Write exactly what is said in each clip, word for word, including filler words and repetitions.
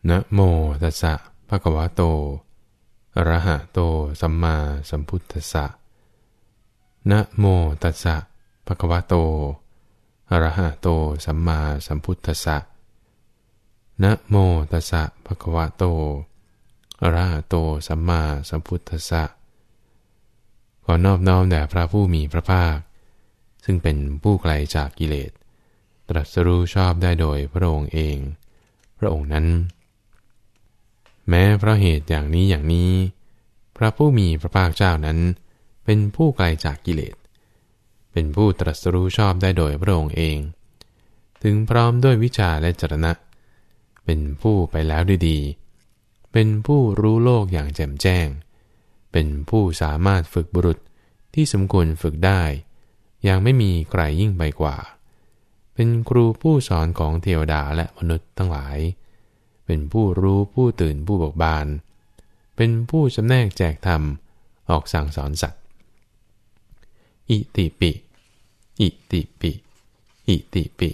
นะโมตัสสะภะคะวะโตอะระหะโตสัมมาสัมพุทธัสสะนะโมตัสสะภะคะวะโตอะระหะโตสัมมาสัมพุทธัสสะนะโมตัสสะภะคะวะโตอะระหะโตสัมมาสัมพุทธัสสะขอนอบน้อมแด่พระผู้มีพระภาคซึ่งเป็นผู้ไกลจากกิเลสตรัสรู้ชอบได้โดยพระองค์เองพระองค์นั้นแม้เพราะเหตุอย่างนี้อย่างนี้พระผู้มีพระภาคเจ้านั้นเป็นผู้ไกลจากกิเลสเป็นผู้ตรัสรู้ชอบได้โดยพระองค์เองถึงพร้อมด้วยวิชาและจรณะเป็นผู้ไปแล้วด้วยดีเป็นผู้รู้โลกอย่างแจ่มแจ้งเป็นผู้สามารถฝึกบุรุษที่สมควรฝึกได้อย่างไม่มีใครยิ่งไปกว่าเป็นครูผู้สอนของเทวดาและมนุษย์ทั้งหลายเป็นผู้รู้ผู้ตื่นผู้เบิกบานเป็นผู้จำแนกแจกธรรมออกสั่งสอนสัตว์อิติปิอิติปิอิติปิ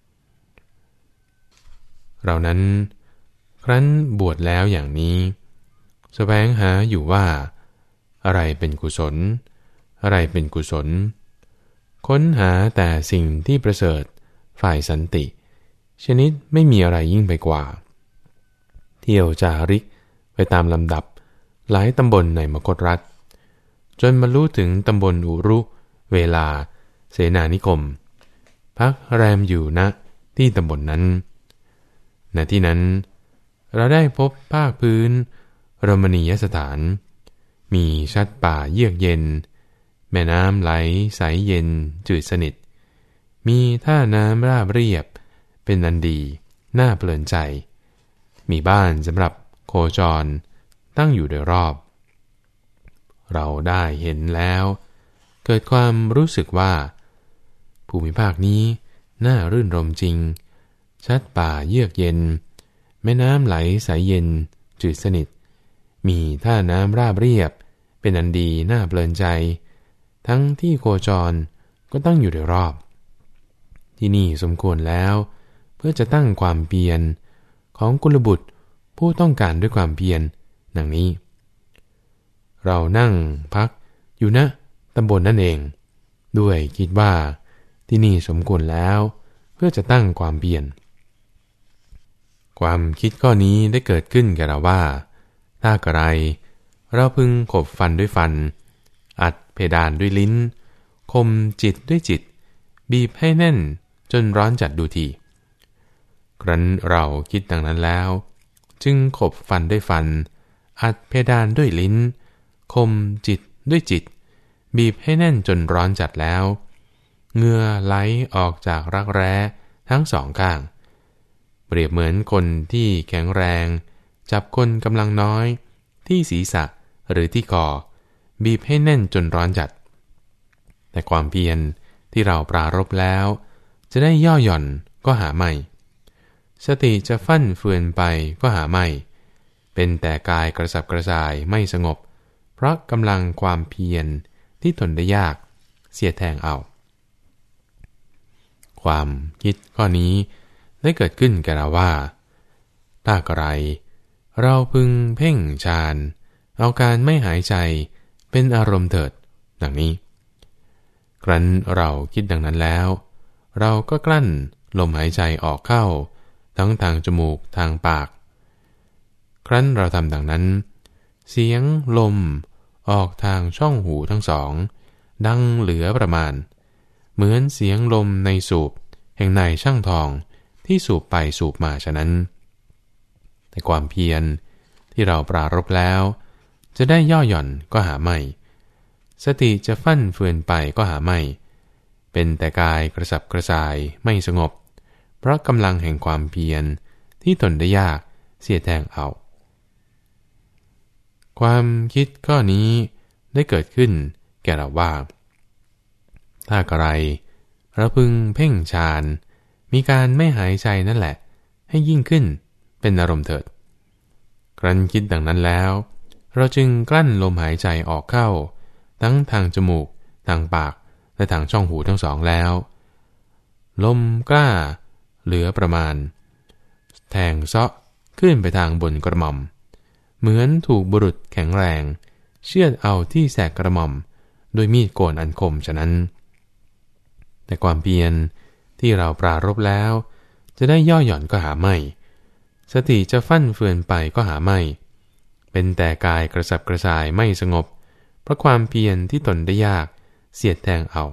เรานั้นครั้นบวชแล้วอย่างนี้แสวงหาอยู่ว่าอะไรเป็นกุศลอะไรเป็นกุศลค้นหาแต่สิ่งที่ประเสริฐฝ่ายสันติชนิดไม่มีอะไรยิ่งไปกว่าเที่ยวจาริกไปตามลำดับหลายตำบลในมคธรัฐจนบรรลุถึงตำบลอุรุเวลาเสนานิคมพักแรมอยู่ณที่ตำบลนั้นณที่นั้นเราได้พบภาคพื้นรมณียสถานมีชัดป่าเยือกเย็นแม่น้ำไหลใสเย็นจืดสนิทมีท่าน้ำราบเรียบเป็นอันดีน่าเพลินใจมีบ้านสำหรับโคจรตั้งอยู่โดยรอบเราได้เห็นแล้วเกิดความรู้สึกว่าภูมิภาคนี้น่ารื่นรมจริงชัดป่าเยือกเย็นแม่น้ำไหลใสเย็นจืดสนิทมีท่าน้ำราบเรียบเป็นอันดีน่าเพลินใจทั้งที่โคจรก็ตั้งอยู่โดยรอบที่นี่สมควรแล้วเพื่อจะตั้งความเพียรของกุลบุตรผู้ต้องการด้วยความเพียรดังนี้เรานั่งพักอยู่ณตำบลนั่นเองด้วยคิดว่าที่นี่สมควรแล้วเพื่อจะตั้งความเพียรความคิดข้อนี้ได้เกิดขึ้นแก่เราว่าถ้ากระไรเราพึงขบฟันด้วยฟันอัดเพดานด้วยลิ้นคมจิตด้วยจิตบีบให้แน่นจนร้อนจัดดูทีครั้นเราคิดดังนั้นแล้วจึงขบฟันด้วยฟันอัดเพดานด้วยลิ้นคมจิตด้วยจิตบีบให้แน่นจนร้อนจัดแล้วเหงื่อไหลออกจากรักแร้ทั้งสองข้างเปรียบเหมือนคนที่แข็งแรงจับคนกำลังน้อยที่ศีรษะหรือที่คอบีบให้แน่นจนร้อนจัดแต่ความเพียรที่เราปรารภแล้วจะได้ย่อหย่อนก็หาไม่สติจะฟั่นเฟือนไปก็หาไม่เป็นแต่กายกระสับกระส่ายไม่สงบเพราะกำลังความเพียรที่ทนได้ยากเสียแทงเอาความคิดข้อนี้ได้เกิดขึ้นแก่เราว่าถ้ากระไรเราพึงเพ่งฌานเอาการไม่หายใจเป็นอารมณ์เถิดดังนี้ครั้นเราคิดดังนั้นแล้วเราก็กลั้นลมหายใจออกเข้าทั้งทางจมูกทางปากครั้นเราทำดังนั้นเสียงลมออกทางช่องหูทั้งสองดังเหลือประมาณเหมือนเสียงลมในสูบแห่งนายช่างทองที่สูบไปสูบมาฉะนั้นแต่ความเพียรที่เราปรารภแล้วจะได้ย่อหย่อนก็หาไม่สติจะฟั่นเฟือนไปก็หาไม่เป็นแต่กายกระสับกระส่ายไม่สงบเพราะกำลังแห่งความเพียรที่ทนได้ยากเสียแทงเอาความคิดข้อนี้ได้เกิดขึ้นแก่เราว่าถ้ากระไรเราพึงเพ่งฌานมีการไม่หายใจนั่นแหละให้ยิ่งขึ้นเป็นอารมณ์เถิดครั้นคิดดังนั้นแล้วเราจึงกลั้นลมหายใจออกเข้าทั้งทางจมูกทางปากและทางช่องหูทั้งสองแล้วลมกล้าเหลือประมาณแทงเซาะขึ้นไปทางบนกระหม่อมเหมือนถูกบุรุษแข็งแรงเชือดเอาที่แสกกระหม่อมโดยมีดโกนอันคมฉะนั้นแต่ความเพียรที่เราปรารภแล้วจะได้ย่อหย่อนก็หาไม่สติจะฟั่นเฟือนไปก็หาไม่เป็นแต่กายกระสับกระส่ายไม่สงบเพราะความเพียรที่ตนได้ยากเสียดแทงเอา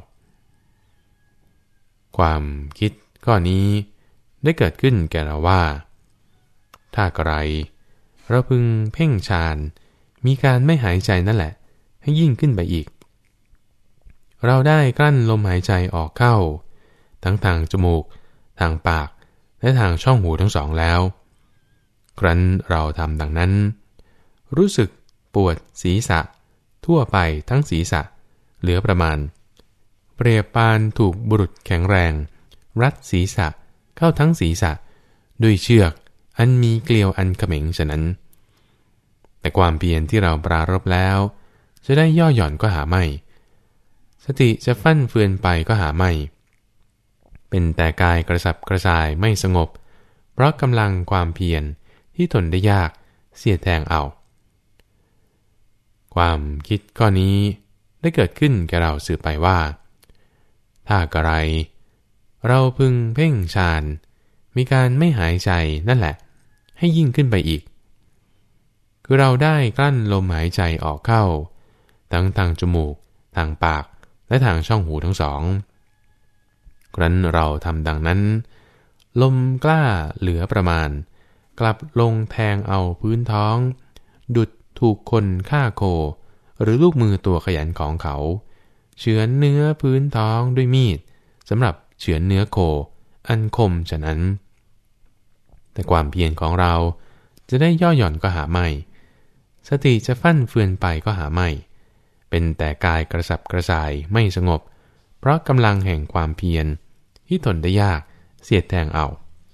ความคิดข้อนี้ได้เกิดขึ้นแก่เราว่าถ้าไกรเราพึงเพ่งฌานมีการไม่หายใจนั่นแหละให้ยิ่งขึ้นไปอีกเราได้กลั้นลมหายใจออกเข้าทั้งทางจมูกทางปากและทางช่องหูทั้งสองแล้วครั้นเราทำดังนั้นรู้สึกปวดศีรษะทั่วไปทั้งศีรษะเหลือประมาณเปรียบปานถูกบุรุษแข็งแรงรัดศีรษะเข้าทั้งศีรษะด้วยเชือกอันมีเกลียวอันเขม็งฉะนั้นแต่ความเพียรที่เราปรารภแล้วจะได้ย่อหย่อนก็หาไม่สติจะฟั่นเฟือนไปก็หาไม่เป็นแต่กายกระสับกระส่ายไม่สงบเพราะกำลังความเพียรที่ทนได้ยากเสียดแทงเอาความคิดข้อนี้ได้เกิดขึ้นแก่เราสืบไปว่าถ้ากระไรเราพึงเพ่งฌานมีการไม่หายใจนั่นแหละให้ยิ่งขึ้นไปอีกคือเราได้กลั้นลมหายใจออกเข้าทั้งทางจมูกทางปากและทางช่องหูทั้งสองครั้นเราทำดังนั้นลมกล้าเหลือประมาณกลับลงแทงเอาพื้นท้องดุจถูกคนฆ่าโคหรือลูกมือตัวขยันของเขาเฉือนเนื้อพื้นท้องด้วยมีดสำหรับเฉือนเนื้อโคอันคมฉะนั้นแต่ความเพียรของเราจะได้ย่อหย่อนก็หาไม่สติจะฟั่นเฟือนไปก็หาไม่เป็นแต่กายกระสับกระส่ายไม่สงบเพราะกำลังแห่งความเพียรที่ทนได้ยากเสียดแทงเอา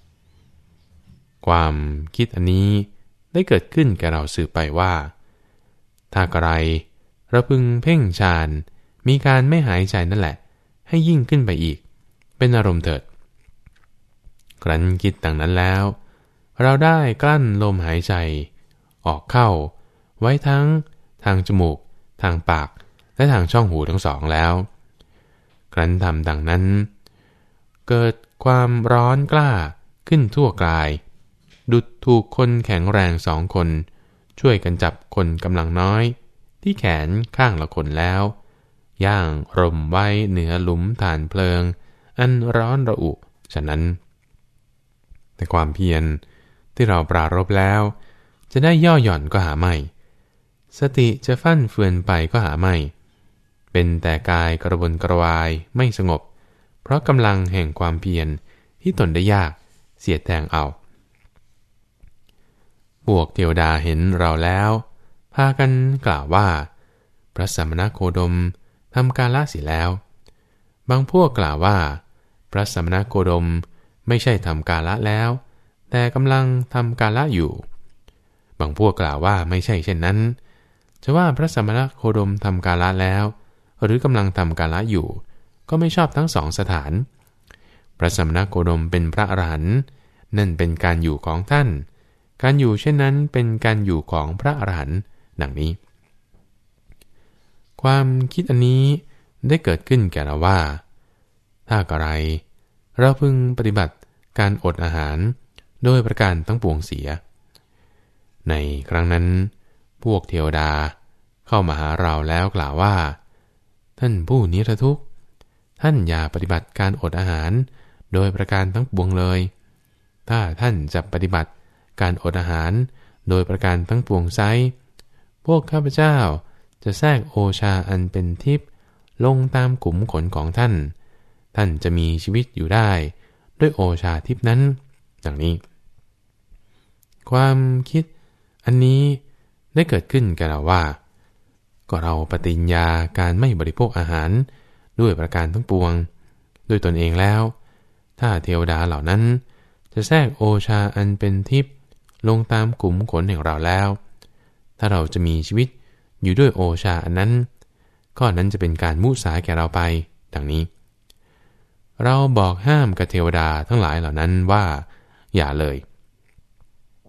ความคิดอันนี้ได้เกิดขึ้นแก่เราสืบไปว่าถ้ากระไรเราพึงเพ่งฌานมีการไม่หายใจนั่นแหละให้ยิ่งขึ้นไปอีกเป็นอารมณ์เถิดครั้นคิดดังนั้นแล้วเราได้กลั้นลมหายใจออกเข้าไว้ทั้งทางจมูกทางปากและทางช่องหูทั้งสองแล้วครั้นทำดังนั้นเกิดความร้อนกล้าขึ้นทั่วกายดุจถูกคนแข็งแรงสองคนช่วยกันจับคนกำลังน้อยที่แขนข้างละคนแล้วย่างรมไว้เหนือหลุมถ่านเพลิงอันร้อนระอุฉะนั้นแต่ความเพียรที่เราปรารภแล้วจะได้ย่อหย่อนก็หาไม่สติจะฟั่นเฟือนไปก็หาไม่เป็นแต่กายกระวนกระวายไม่สงบเพราะกำลังแห่งความเพียรที่ตนได้ยากเสียดแทงเอาพวกเทวดาเห็นเราแล้วพากันกล่าวว่าพระสมณโคดมทำกาละเสียแล้วบางพวกกล่าวว่าพระสมณโคดมไม่ใช่ทำกาละแล้วแต่กำลังทำกาละอยู่บางพวกกล่าวว่าไม่ใช่เช่นนั้นจะว่าพระสมณโคดมทำกาละแล้วหรือกำลังทำกาละอยู่ก็ไม่ชอบทั้งสองสถานพระสมณโคดมเป็นพระอรหันต์นั่นเป็นการอยู่ของท่านการอยู่เช่นนั้นเป็นการอยู่ของพระอรหันต์ดังนี้ความคิดอันนี้ได้เกิดขึ้นแก่เราว่าถ้ากระไรเราพึงปฏิบัติการอดอาหารโดยประการทั้งปวงเสียในครั้งนั้นพวกเทวดาเข้ามาหาเราแล้วกล่าวว่าท่านผู้นิรทุกข์ท่านอย่าปฏิบัติการอดอาหารโดยประการทั้งปวงเลยถ้าท่านจะปฏิบัติการอดอาหารโดยประการทั้งปวงไซร้พวกข้าพเจ้าจะแทรกโอชาอันเป็นทิพย์ลงตามขุมขนของท่านท่านจะมีชีวิตอยู่ได้ด้วยโอชาทิพย์นั้นดังนี้ความคิดอันนี้ได้เกิดขึ้นแก่เราว่าก็เราปฏิญญาการไม่บริโภคอาหารด้วยประการทั้งปวงด้วยตนเองแล้วถ้าเทวดาเหล่านั้นจะแทรกโอชาอันเป็นทิพย์ลงตามขุมขนแห่งเราแล้วถ้าเราจะมีชีวิตอยู่ด้วยโอชาอันนั้นข้อนั้นจะเป็นการมุสาแก่เราไปดังนี้เราบอกห้ามกับเทวดาทั้งหลายเหล่านั้นว่าอย่าเลย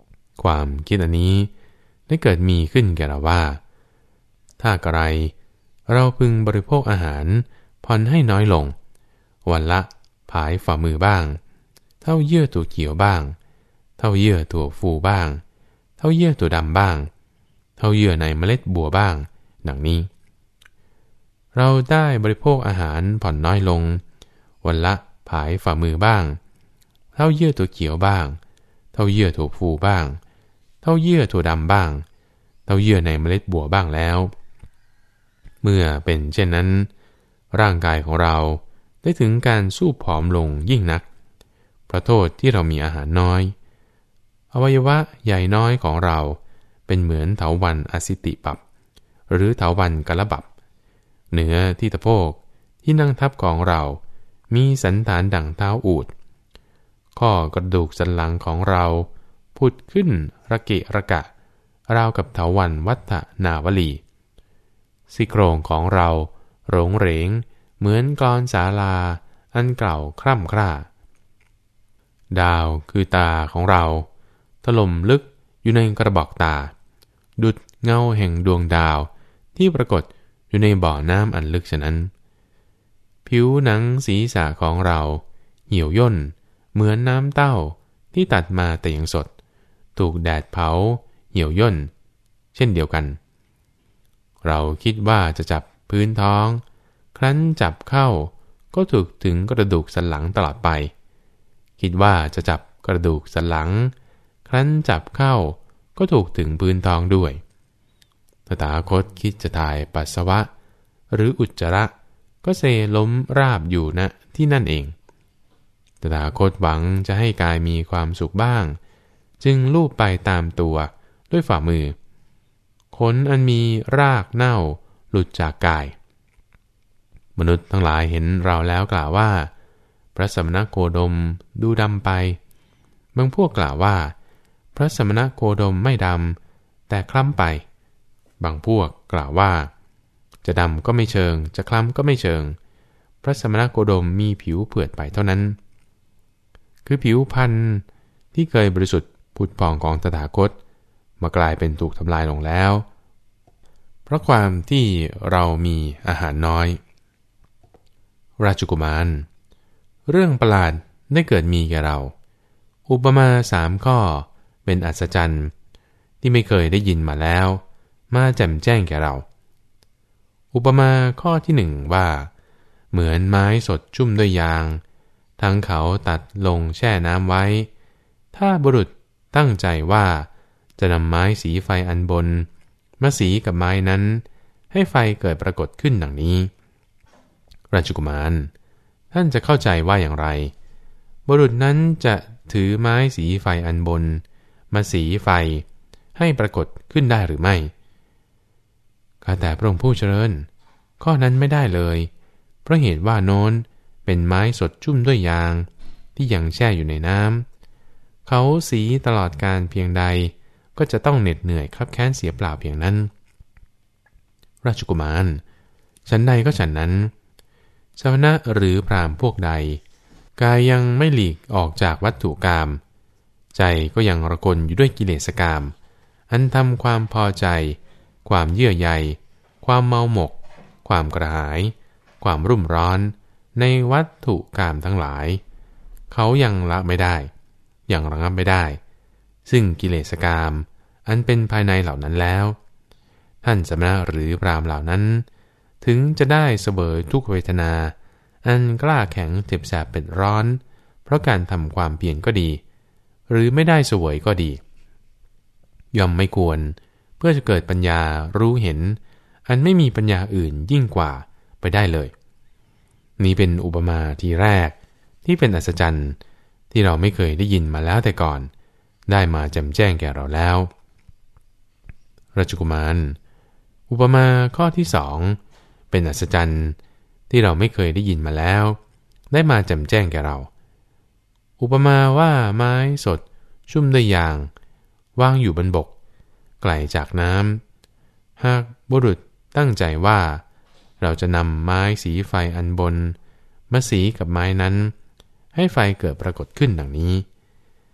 ความคิดอันนี้ได้เกิดมีขึ้นแก่เราว่าถ้ากระไรเราพึงบริโภคอาหารผ่อนให้น้อยลงวันละผายฝ่ามือบ้างเท่าเยื่อตัวเขียวบ้างเท่าเยื่อตัวฟูบ้างเท่าเยื่อตัวดำบ้างเท่าเยื่อในเมล็ดบัวบ้างดังนี้เราได้บริโภคอาหารผ่อนน้อยลงวันละผายฝ่ามือบ้างเท่าเยื่อตัวเขียวบ้างเท่าเยื่อถั่วฟูบ้างเท่าเยื่อถั่วดำบ้างเท่าเยื่อในเมล็ดบัวบ้างแล้วเมื่อเป็นเช่นนั้นร่างกายของเราได้ถึงการสู้ผอมลงยิ่งนักเพราะโทษที่เรามีอาหารน้อยอวัยวะใหญ่น้อยของเราเป็นเหมือนเถาวัลย์อสิติปับหรือเถาวัลย์กะละบับเหนือที่ตะโพกที่นั่งทับของเรามีสันฐานดั่งเท้าอูฐข้อกระดูกสันหลังของเราผุดขึ้นระเกะระกะราวกับเถาวัลย์วัฏนาวลีซี่โครงของเราโหรงเหรงเหมือนกลอนศาลาอันเก่าคร่ำคร่าดาวคือตาของเราถล่มลึกอยู่ในกระบอกตาดุจเงาแห่งดวงดาวที่ปรากฏอยู่ในบ่อน้ำอันลึกฉะนั้นผิวหนังศีรษะของเราเหี่ยวย่นเหมือนน้ำเต้าที่ตัดมาแต่ยังสดถูกแดดเผาเหี่ยวย่นเช่นเดียวกันเราคิดว่าจะจับพื้นท้องครั้นจับเข้าก็ถูกถึงกระดูกสันหลังตลอดไปคิดว่าจะจับกระดูกสันหลังครั้นจับเข้าก็ถูกถึงพื้นท้องด้วยตถาคตคิดจะถ่ายปัสสาวะหรืออุจจาระก็เซล้มราบอยู่ณที่นั่นเองตถาคตหวังจะให้กายมีความสุขบ้างจึงลูบไปตามตัวด้วยฝ่ามือขนอันมีรากเน่าหลุดจากกายมนุษย์ทั้งหลายเห็นเราแล้วกล่าวว่าพระสมณโคดมดูดำไปบางพวกกล่าวว่าพระสมณโคดมไม่ดำแต่คล้ำไปบางพวกกล่าวว่าจะดำก็ไม่เชิงจะคล้ำก็ไม่เชิงพระสมณโคดมมีผิวเผือดไปเท่านั้นคือผิวพรรณที่เคยบริสุทธิ์ผุดผ่องของตถาคตมากลายเป็นถูกทำลายลงแล้วเพราะความที่เรามีอาหารน้อยราชกุมารเรื่องประหลาดได้เกิดมีแก่เราอุปมาสามข้อเป็นอัศจรรย์ที่ไม่เคยได้ยินมาแล้วมาแจ่มแจ้งแก่เราอุปมาข้อที่หนึ่งว่าเหมือนไม้สดชุ่มด้วยยางทั้งเขาตัดลงแช่น้ำไว้ถ้าบุรุษตั้งใจว่าจะนำไม้สีไฟอันบนมาสีกับไม้นั้นให้ไฟเกิดปรากฏขึ้นดังนี้ราชกุมารท่านจะเข้าใจว่าอย่างไรบุรุษนั้นจะถือไม้สีไฟอันบนมาสีไฟให้ปรากฏขึ้นได้หรือไม่ข้าแต่พระองค์ผู้เจริญข้อนั้นไม่ได้เลยเพราะเหตุว่าโน้นเป็นไม้สดชุ่มด้วยยางที่ยังแช่อยู่ในน้ำเขาสีตลอดการเพียงใดก็จะต้องเหน็ดเหนื่อยคับแค้นเสียเปล่าเพียงนั้นราชกุมารฉันใดก็ฉันนั้นสมณะหรือพราหมณ์พวกใดกายยังไม่หลีกออกจากวัตถุกามใจก็ยังระกลอยู่ด้วยกิเลสกามอันทำความพอใจความเยื่อใยความเมาหมกความกระหายความรุ่มร้อนในวัตถุกามทั้งหลายเขายังละไม่ได้ยังระงับไม่ได้ซึ่งกิเลสกามอันเป็นภายในเหล่านั้นแล้วท่านสมณะหรือพราหมณ์เหล่านั้นถึงจะได้เสวยทุกเวทนาอันกล้าแข็งเจ็บแสบเป็นร้อนเพราะการทำความเพียรก็ดีหรือไม่ได้เสวยก็ดีย่อมไม่ควรเพื่อจะเกิดปัญญารู้เห็นอันไม่มีปัญญาอื่นยิ่งกว่าไปได้เลยนี้เป็นอุปมาทีแรกที่เป็นอัศจรรย์ที่เราไม่เคยได้ยินมาแล้วแต่ก่อนได้มาแจ่มแจ้งแก่เราแล้วราชกุมารอุปมาข้อที่สองเป็นอัศจรรย์ที่เราไม่เคยได้ยินมาแล้วได้มาแจ่มแจ้งแก่เราอุปมาว่าไม้สดชุ่มด้วยยางวางอยู่บนบกไกลจากน้ำหากบุรุษตั้งใจว่าเราจะนำไม้สีไฟอันบนมาสีกับไม้นั้นให้ไฟเกิดปรากฏขึ้นดังนี้ท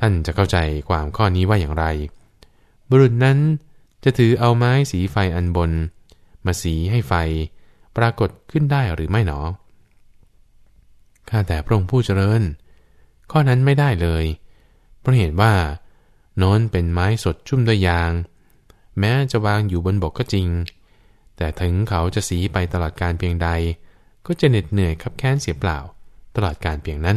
ท่านจะเข้าใจความข้อนี้ว่าอย่างไรบุรุษนั้นจะถือเอาไม้สีไฟอันบนมาสีให้ไฟปรากฏขึ้นได้หรือไม่หนอข้าแต่พระองค์ผู้เจริญข้อนั้นไม่ได้เลยเพราะเหตุว่าโน้นเป็นไม้สดชุ่มด้วยยางแม้จะวางอยู่บนบกก็จริงแต่ถึงเขาจะสีไปตลอดการเพียงใดก็จะเหน็ดเหนื่อยคับแค้นเสียเปล่าตลอดการเพียงนั้น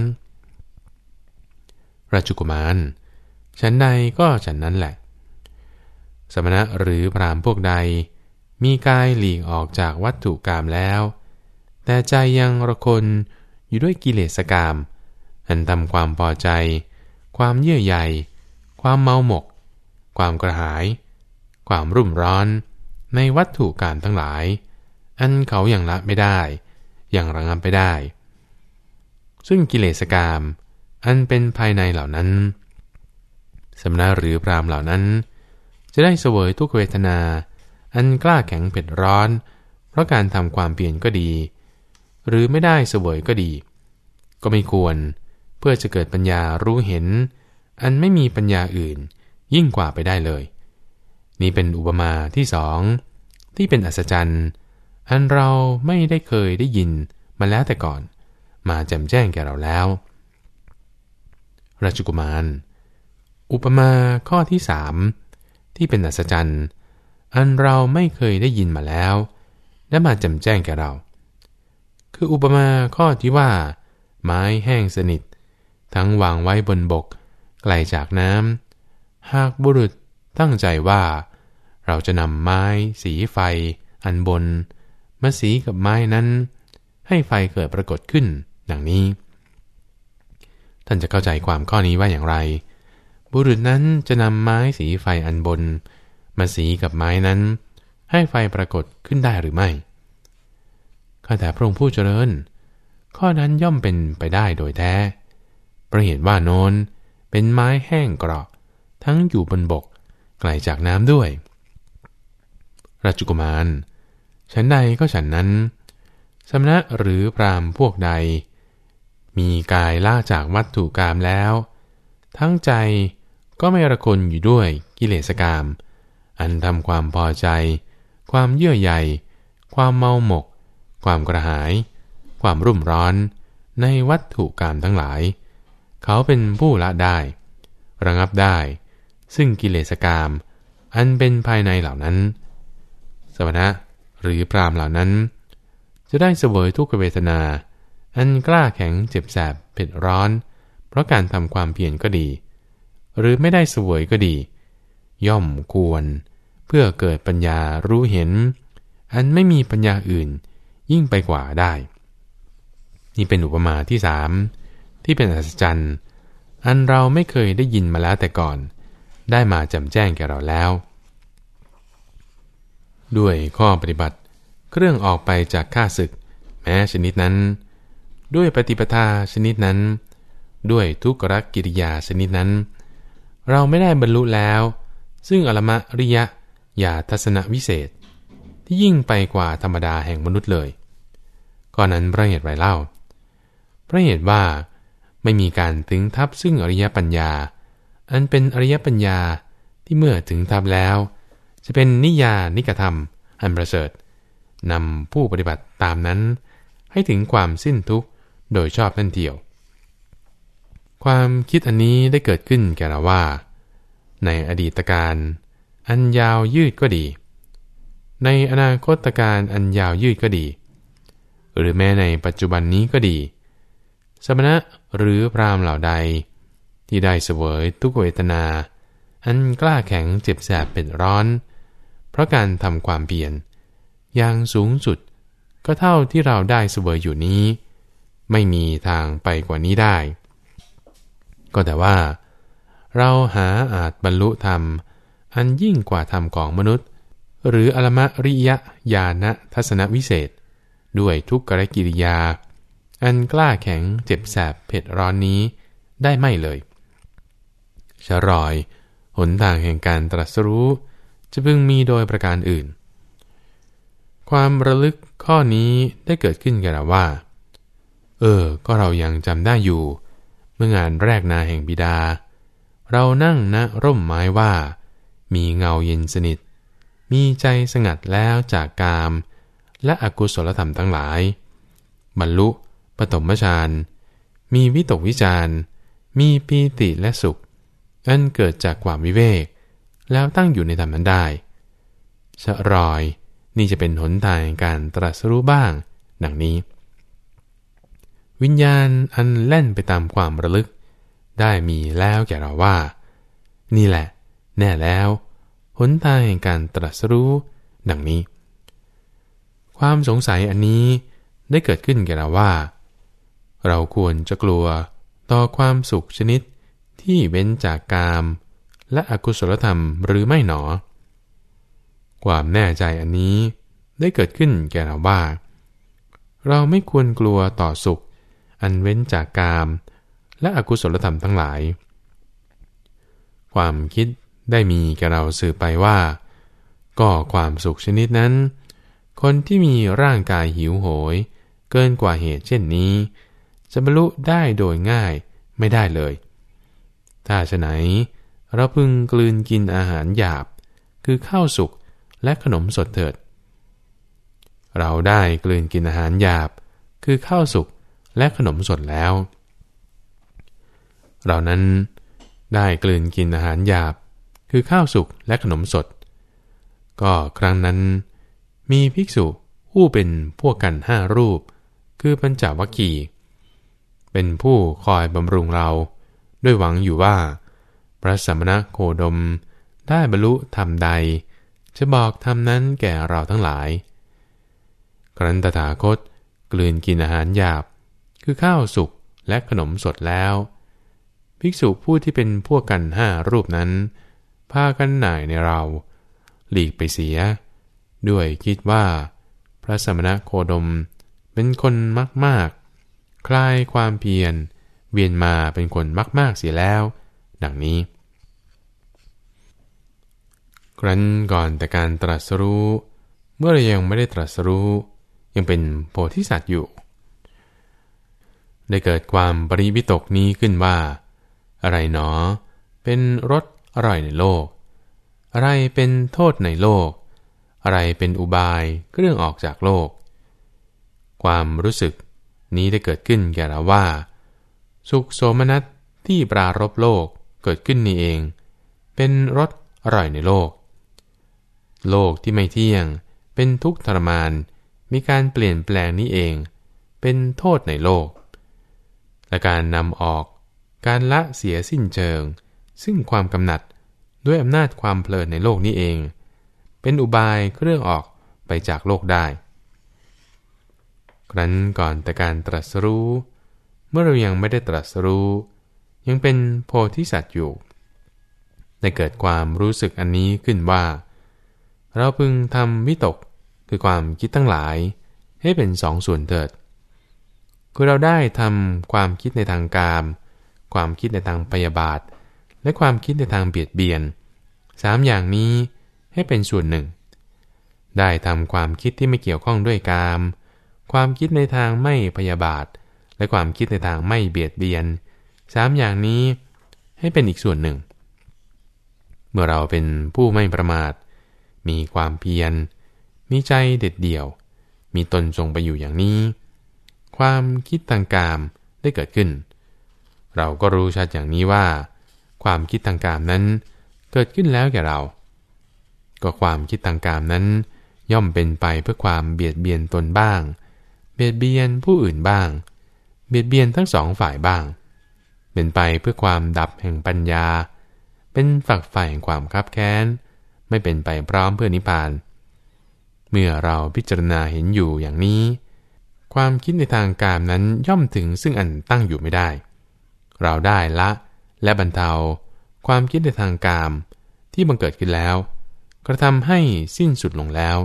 ราชกุมารฉันใดก็ฉันนั้นแหละสมณะหรือพราหมณ์พวกใดมีกายหลีกออกจากวัตถุกามแล้วแต่ใจยังระคนอยู่ด้วยกิเลสกามอันทำความพอใจความเยื่อใยความเมาหมกความกระหายความรุ่มร้อนในวัตถุกามทั้งหลายอันเขายังละไม่ได้ยังระงับไม่ได้ซึ่งกิเลสกามอันเป็นภายในเหล่านั้นสมณะหรือพราหมณ์เหล่านั้นจะได้เสวยทุกเวทนาอันกล้าแข็งเผ็ดร้อนเพราะการทำความเปลี่ยนก็ดีหรือไม่ได้เสวยก็ดีก็ไม่ควรเพื่อจะเกิดปัญญารู้เห็นอันไม่มีปัญญาอื่นยิ่งกว่าไปได้เลยนี่เป็นอุปมาที่สองที่เป็นอัศจรรย์อันเราไม่ได้เคยได้ยินมาแล้วแต่ก่อนมาแจ่มแจ้งแก่เราแล้วราชกุมารอุปมาข้อที่สามที่เป็นอัศจรรย์อันเราไม่เคยได้ยินมาแล้วและมาแจ่มแจ้งแก่เราคืออุปมาข้อที่ว่าไม้แห้งสนิททั้งวางไว้บนบกไกลจากน้ำหากบุรุษตั้งใจว่าเราจะนำไม้สีไฟอันบนมาสีกับไม้นั้นให้ไฟเกิดปรากฏขึ้นดังนี้ท่านจะเข้าใจความข้อนี้ว่าอย่างไรบุรุษนั้นจะนำไม้สีไฟอันบนมาสีกับไม้นั้นให้ไฟปรากฏขึ้นได้หรือไม่ข้าแต่พระองค์ผู้เจริญข้อนั้นย่อมเป็นไปได้โดยแท้เพราะเหตุว่าโน้นเป็นไม้แห้งเกราะทั้งอยู่บนบกไกลจากน้ำด้วยราชกุมารฉันใดก็ฉันนั้นสมณะหรือพราหมณ์พวกใดมีกายละจากวัตถุกามแล้วทั้งใจก็ไม่ระคนอยู่ด้วยกิเลสกามอันทำความพอใจความเยื่อใยความเมาหมกความกระหายความรุ่มร้อนในวัตถุกามทั้งหลายเขาเป็นผู้ละได้ระงับได้ซึ่งกิเลสกามอันเป็นภายในเหล่านั้นสมณะหรือพราหมณ์เหล่านั้นจะได้เสวยทุกขเวทนาอันกล้าแข็งเจ็บแสบเผ็ดร้อนเพราะการทำความเพียรก็ดีหรือไม่ได้เสวยก็ดีย่อมควรเพื่อเกิดปัญญารู้เห็นอันไม่มีปัญญาอื่นยิ่งไปกว่าได้นี่เป็นอุปมาที่สามที่เป็นอัศจรรย์อันเราไม่เคยได้ยินมาแล้วแต่ก่อนได้มาแจ่มแจ้งแก่เราแล้วด้วยข้อปฏิบัติเครื่องออกไปจากข้าศึกแม้ชนิดนั้นด้วยปฏิปทาชนิดนั้นด้วยทุกขกิริยาชนิดนั้นเราไม่ได้บรรลุแล้วซึ่งอรมริยญาณทัศนวิเศษที่ยิ่งไปกว่าธรรมดาแห่งมนุษย์เลยข้อนั้นเพราะเหตุไรเล่าเพราะเหตุว่าไม่มีการถึงทับซึ่งอริยปัญญาอันเป็นอริยปัญญาที่เมื่อถึงทับแล้วจะเป็นนิยานิกธรรมอันประเสริฐนำผู้ปฏิบัติตามนั้นให้ถึงความสิ้นทุกข์โดยชอบนั่นเดียวความคิดอันนี้ได้เกิดขึ้นแก่เราว่าในอดีตการอันยาวยืดก็ดีในอนาคตการอันยาวยืดก็ดีหรือแม้ในปัจจุบันนี้ก็ดีสมณะหรือพราหมณ์เหล่าใดที่ได้เสวยทุกเวทนาอันกล้าแข็งเจ็บแสบเป็นร้อนเพราะการทำความเพียรอย่างสูงสุดก็เท่าที่เราได้เสวยอยู่นี้ไม่มีทางไปกว่านี้ได้ก็แต่ว่าเราหาอาจบรรลุธรรมอันยิ่งกว่าธรรมของมนุษย์หรืออรมริยญาณทัศนวิเศษด้วยทุกขกิริยาอันกล้าแข็งเจ็บแสบเผ็ดร้อนนี้ได้ไม่เลยชะรอยหนทางแห่งการตรัสรู้จะพึงมีโดยประการอื่นความระลึกข้อนี้ได้เกิดขึ้นแก่เราว่าเออก็เรายังจำได้อยู่เมื่องานแรกนาแห่งบิดาเรานั่งณร่มไม้ว่ามีเงาเย็นสนิทมีใจสงัดแล้วจากกามและอกุศลธรรมทั้งหลายบรรลุปฐมฌานมีวิตกวิจารมีปีติและสุขอันเกิดจากความวิเวกแล้วตั้งอยู่ในธรรมนั้นได้ชะรอยนี่จะเป็นหนทางการตรัสรู้บ้างดังนี้วิญญาณอันแล่นไปตามความระลึกได้มีแล้วแก่เราว่านี่แหละแน่แล้วหนทางแห่งการตรัสรู้ดังนี้ความสงสัยอันนี้ได้เกิดขึ้นแก่เราว่าเราควรจะกลัวต่อความสุขชนิดที่เว้นจากกามและอกุศลธรรมหรือไม่หนอความแน่ใจอันนี้ได้เกิดขึ้นแก่เราว่าเราไม่ควรกลัวต่อสุขอันเว้นจากกามและอกุศลธรรมทั้งหลายความคิดได้มีแก่เราสืบไปว่าก็ความสุขชนิดนั้นคนที่มีร่างกายหิวโหยเกินกว่าเหตุเช่นนี้จะบรรลุได้โดยง่ายไม่ได้เลยถ้าฉะไหนเราพึงกลืนกินอาหารหยาบคือข้าวสุกและขนมสดเถิดเราได้กลืนกินอาหารหยาบคือข้าวสุกและขนมสดแล้วเรานั้นได้กลืนกินอาหารหยาบคือข้าวสุกและขนมสดก็ครั้งนั้นมีภิกษุผู้เป็นพวกกันห้ารูปคือปัญจวัคคีย์เป็นผู้คอยบำรุงเราด้วยหวังอยู่ว่าพระสมณโคดมได้บรรลุธรรมใดจะบอกธรรมนั้นแก่เราทั้งหลายครั้นตถาคตกลืนกินอาหารหยาบคือข้าวสุกและขนมสดแล้วภิกษุผู้ที่เป็นพวกกันห้ารูปนั้นพากันหน่ายในเราหลีกไปเสียด้วยคิดว่าพระสมณโคดมเป็นคนมากๆคลายความเพียรเวียนมาเป็นคนมากๆเสียแล้วดังนี้ครั้นก่อนแต่การตรัสรู้เมื่อเรายังไม่ได้ตรัสรู้ยังเป็นโพธิสัตว์อยู่ได้เกิดความปริวิตกนี้ขึ้นว่าอะไรหนอเป็นรสอร่อยในโลกอะไรเป็นโทษในโลกอะไรเป็นอุบายเครื่องออกจากโลกความรู้สึกนี้ได้เกิดขึ้นแก่เราว่าสุขโสมนัสที่ปรารภโลกเกิดขึ้นนี่เองเป็นรสอร่อยในโลกโลกที่ไม่เที่ยงเป็นทุกข์ทรมานมีการเปลี่ยนแปลงนี้เองเป็นโทษในโลกและการนำออกการละเสียสิ้นเชิงซึ่งความกำหนัดด้วยอำนาจความเพลินในโลกนี้เองเป็นอุบายเครื่องออกไปจากโลกได้ครั้นก่อนแต่การตรัสรู้เมื่อเรายังไม่ได้ตรัสรู้ยังเป็นโพธิสัตว์อยู่ได้เกิดความรู้สึกอันนี้ขึ้นว่าเราพึงทำวิตกคือความคิดทั้งหลายให้เป็นสองส่วนเถิดคือเราได้ทำความคิดในทางกามความคิดในทางพยาบาทและความคิดในทางเบียดเบียนสามอย่างนี้ให้เป็นส่วนหนึ่งได้ทำความคิดที่ไม่เกี่ยวข้องด้วยกามความคิดในทางไม่พยาบาทและความคิดในทางไม่เบียดเบียนสามอย่างนี้ให้เป็นอีกส่วนหนึ่งเมื่อเราเป็นผู้ไม่ประมาทมีความเพียรมีใจเด็ดเดี่ยวมีตนทรงไปอยู่อย่างนี้ความคิดทางกามได้เกิดขึ้นเราก็รู้ชัดอย่างนี้ว่าความคิดทางกามนั้นเกิดขึ้นแล้วแก่เราก็ความคิดทางกามนั้นย่อมเป็นไปเพื่อความเบียดเบียนตนบ้างเบียดเบียนผู้อื่นบ้างเบียดเบียนทั้งสองฝ่ายบ้างเป็นไปเพื่อความดับแห่งปัญญาเป็นฝักใฝ่แห่งความคับแค้นไม่เป็นไปพร้อมเพื่อนิพพานเมื่อเราพิจารณาเห็นอยู่อย่างนี้ความคิดในทางกามนั้นย่อมถึงซึ่งอันตั้งอยู่ไม่ได้เราได้ละและบรรเทาความคิดในทางกามที่บังเกิดขึ้นแล้วกระทำให้สิ้นสุดลงแล้ว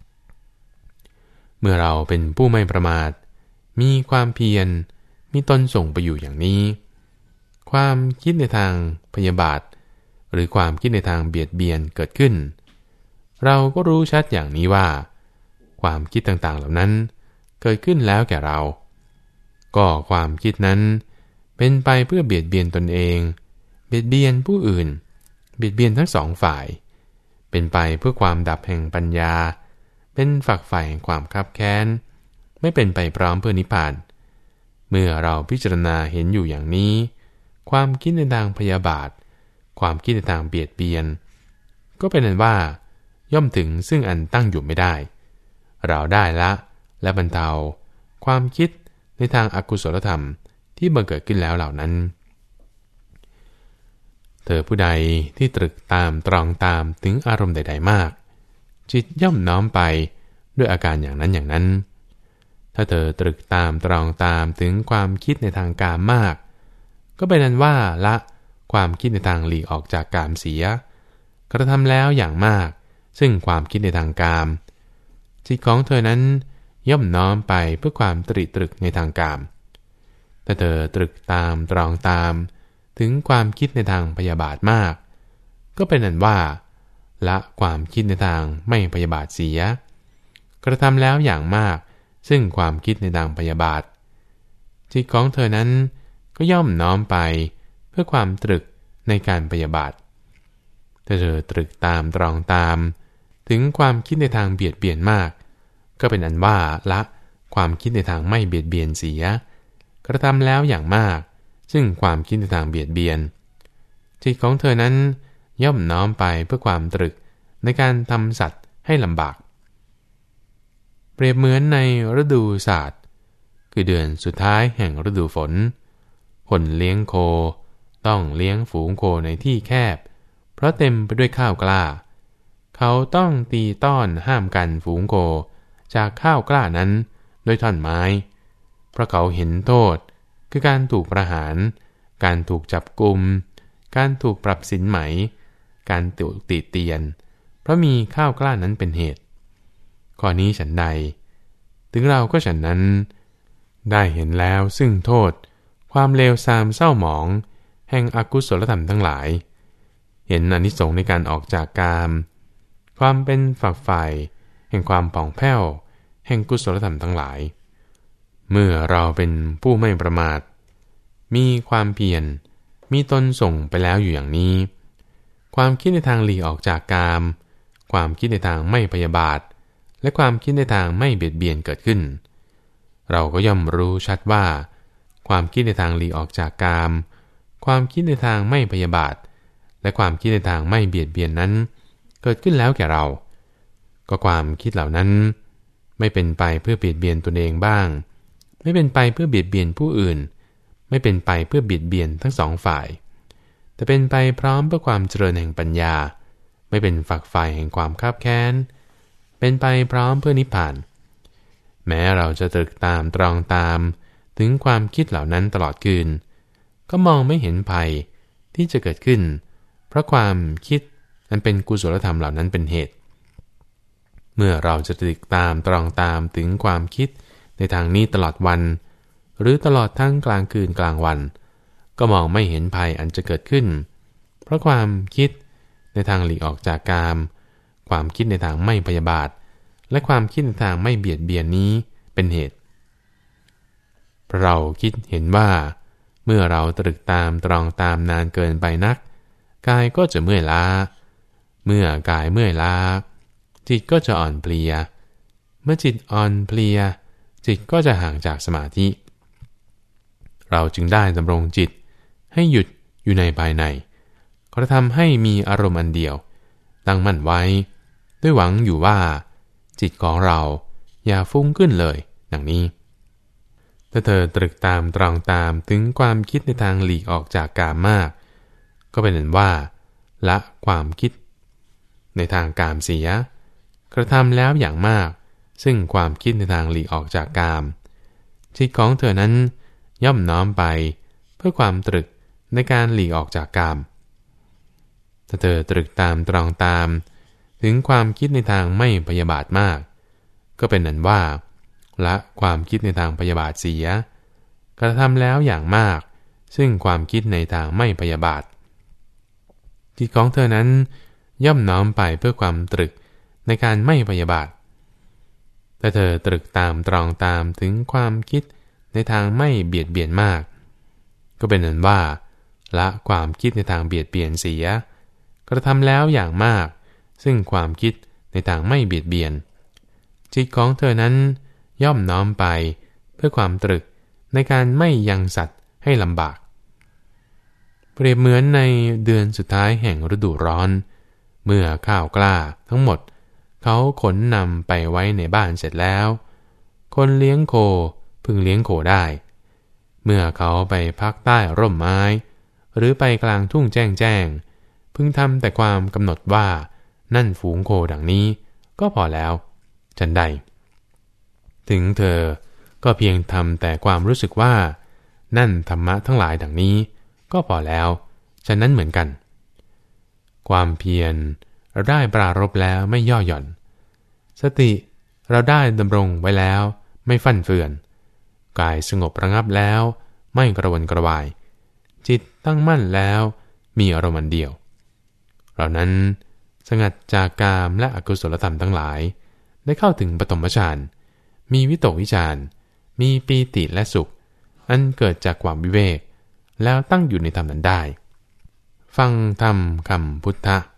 เมื่อเราเป็นผู้ไม่ประมาทมีความเพียรมีตนส่งไปอยู่อย่างนี้ความคิดในทางพยาบาทหรือความคิดในทางเบียดเบียนเกิดขึ้นเราก็รู้ชัดอย่างนี้ว่าความคิดต่างๆเหล่านั้นเกิดขึ้นแล้วแก่เราก็ความคิดนั้นเป็นไปเพื่อเบียดเบียนตนเองเบียดเบียนผู้อื่นเบียดเบียนทั้งสองฝ่ายเป็นไปเพื่อความดับแห่งปัญญาเป็นฝักใฝ่แห่งความคับแค้นไม่เป็นไปพร้อมเพื่อนิพพานเมื่อเราพิจารณาเห็นอยู่อย่างนี้ความคิดในทางพยาบาทความคิดในทางเบียดเบียนก็เป็นนั้นว่าย่อมถึงซึ่งอันตั้งอยู่ไม่ได้เราได้ละและบรรเทาความคิดในทางอกุศลธรรมที่บังเกิดขึ้นแล้วเหล่านั้นเธอผู้ใดที่ตรึกตามตรองตามถึงอารมณ์ใดๆมากจิตย่อมน้อมไปด้วยอาการอย่างนั้นอย่างนั้นถ้าเธอตรึกตามตรองตามถึงความคิดในทางกามมากก็เป็นนั้นว่าละความคิดในทางหลีกออกจากกามเสียกระทำแล้วอย่างมากซึ่งความคิดในทางกามจิตของเธอนั้นย่อมน้อมไปเพื่อความตริตรึกในทางกามถ้าเธอตรึกตามตรองตามถึงความคิดในทางพยาบาทมากก็เป็นนั้นว่าละความคิดในทางไม่พยาบาทเสียกระทำแล้วอย่างมากซึ่งความคิดในทางพยาบาทจิตของเธอนั้นก็ย่อมน้อมไปเพื่อความตรึกในการพยาบาทถ้าเธอตรึกตามตรองตามถึงความคิดในทางเบียดเบียนมากก็เป็นอันว่าละความคิดในทางไม่เบียดเบียนเสียกระทำแล้วอย่างมากซึ่งความคิดในทางเบียดเบียนจิตของเธอนั้นย่อมน้อมไปเพื่อความตรึกในการทำสัตว์ให้ลำบากเปรียบเหมือนในฤดูศาสตร์คือเดือนสุดท้ายแห่งฤดูฝนคนเลี้ยงโคต้องเลี้ยงฝูงโคในที่แคบเพราะเต็มไปด้วยข้าวกล้าเขาต้องตีต้อนห้ามกันฝูงโคจากข้าวกล้านั้นด้วยท่อนไม้เพราะเขาเห็นโทษคือการถูกประหารการถูกจับกุมการถูกปรับสินไหมการถูกติเตียนเพราะมีข้าวกล้านั้นเป็นเหตุข้อนี้ฉันใดถึงเราก็ฉันนั้นได้เห็นแล้วซึ่งโทษความเลวทรามเศร้าหมองแห่งอกุศลธรรมทั้งหลายเห็นอานิสงส์ในการออกจากกามความเป็นฝักใฝ่แห่งความผ่องแผ้วแห่งกุศลธรรมทั้งหลายเมื่อเราเป็นผู้ไม่ประมาทมีความเพียรมีตนส่งไปแล้วอยู่อย่างนี้ความคิดในทางหลีกออกจากกามความคิดในทางไม่พยาบาทและความคิดในทางไม่เบียดเบียนเกิดขึ้นเราก็ย่อมรู้ชัดว่าความคิดในทางหลีกออกจากกามความคิดในทางไม่พยาบาทและความคิดในทางไม่เบียดเบียนนั้นเกิดขึ้นแล้วแก่เราก็ความคิดเหล่านั้นไม่เป็นไปเพื่อเบียดเบียนตนเองบ้างไม่เป็นไปเพื่อเบียดเบียนผู้อื่นไม่เป็นไปเพื่อเบียดเบียนทั้งสองฝ่ายแต่เป็นไปพร้อมเพื่อความเจริญแห่งปัญญาไม่เป็นฝักใฝ่แห่งความคับแค้นเป็นไปพร้อมเพื่อนิพพานแม้เราจะตรึกตามตรองตามถึงความคิดเหล่านั้นตลอดคืนก็มองไม่เห็นภัยที่จะเกิดขึ้นเพราะความคิดอันเป็นกุศลธรรมเหล่านั้นเป็นเหตุเมื่อเราจะตรึกตามตรองตามถึงความคิดในทางนี้ตลอดวันหรือตลอดทั้งกลางคืนกลางวันก็มองไม่เห็นภัยอันจะเกิดขึ้นเพราะความคิดในทางหลีกออกจากกามความคิดในทางไม่พยาบาทและความคิดในทางไม่เบียดเบียนนี้เป็นเหตุเราคิดเห็นว่าเมื่อเราตรึกตามตรองตามนานเกินไปนักกายก็จะเมื่อยล้าเมื่อกายเมื่อยล้าจิตก็จะอ่อนเพลียเมื่อจิตอ่อนเพลียจิตก็จะห่างจากสมาธิเราจึงได้ดำรงจิตให้หยุดอยู่ในภายในกระทำให้มีอารมณ์อันเดียวตั้งมั่นไว้ด้วยหวังอยู่ว่าจิตของเราอย่าฟุ้งขึ้นเลยดังนี้ถ้าเธอตรึกตามตรองตามถึงความคิดในทางหลีกออกจากกามมากก็เป็นนั้นว่าละความคิดในทางกามเสียกระทำแล้วอย่างมากซึ่งความคิดในทางหลีกออกจากกามจิตของเธอนั้นย่อมน้อมไปเพื่อความตรึกในการหลีกออกจากกามถ้าเธอตรึกตามตรองตามถึงความคิดในทางไม่พยาบาทมากก็เป็นนั้นว่าละความคิดในทางพยาบาทเสียกระทำแล้วอย่างมากซึ่งความคิดในทางไม่พยาบาทจิตของเธอนั้นย่อมน้อมไปเพื่อความตรึกในการไม่พยาบาทถ้าเธอตรึกตามตรองตามถึงความคิดในทางไม่เบียดเบียนมากก็เป็นนั้นว่าละความคิดในทางเบียดเบียนเสียกระทำแล้วอย่างมากซึ่งความคิดในทางไม่เบียดเบียนจิตของเธอนั้นย่อมน้อมไปเพื่อความตรึกในการไม่ยังสัตว์ให้ลำบากเปรียบเหมือนในเดือนสุดท้ายแห่งฤดูร้อนเมื่อข้าวกล้าทั้งหมดเขาขนนำไปไว้ในบ้านเสร็จแล้วคนเลี้ยงโคพึงเลี้ยงโคได้เมื่อเขาไปพักใต้ร่มไม้หรือไปกลางทุ่งแจ้งแจ้งพึงทำแต่ความกำหนดว่านั่นฝูงโคดังนี้ก็พอแล้วฉันใดถึงเธอก็เพียงทำแต่ความรู้สึกว่านั่นธรรมะทั้งหลายดังนี้ก็พอแล้วฉะนั้นเหมือนกันความเพียรเราได้ปรารภแล้วไม่ย่อหย่อนสติเราได้ดำรงไว้แล้วไม่ฟั่นเฟือนกายสงบระงับแล้วไม่กระวนกระวายจิตตั้งมั่นแล้วมีอารมณ์เดียวเหล่านั้นสงัดจากกามและอกุศลธรรมทั้งหลายได้เข้าถึงปฐมฌานมีวิตกวิจารมีปีติและสุขอันเกิดจากความวิเวกแล้วตั้งอยู่ในธรรมนั้นได้ฟังธรรมคำพุทธะ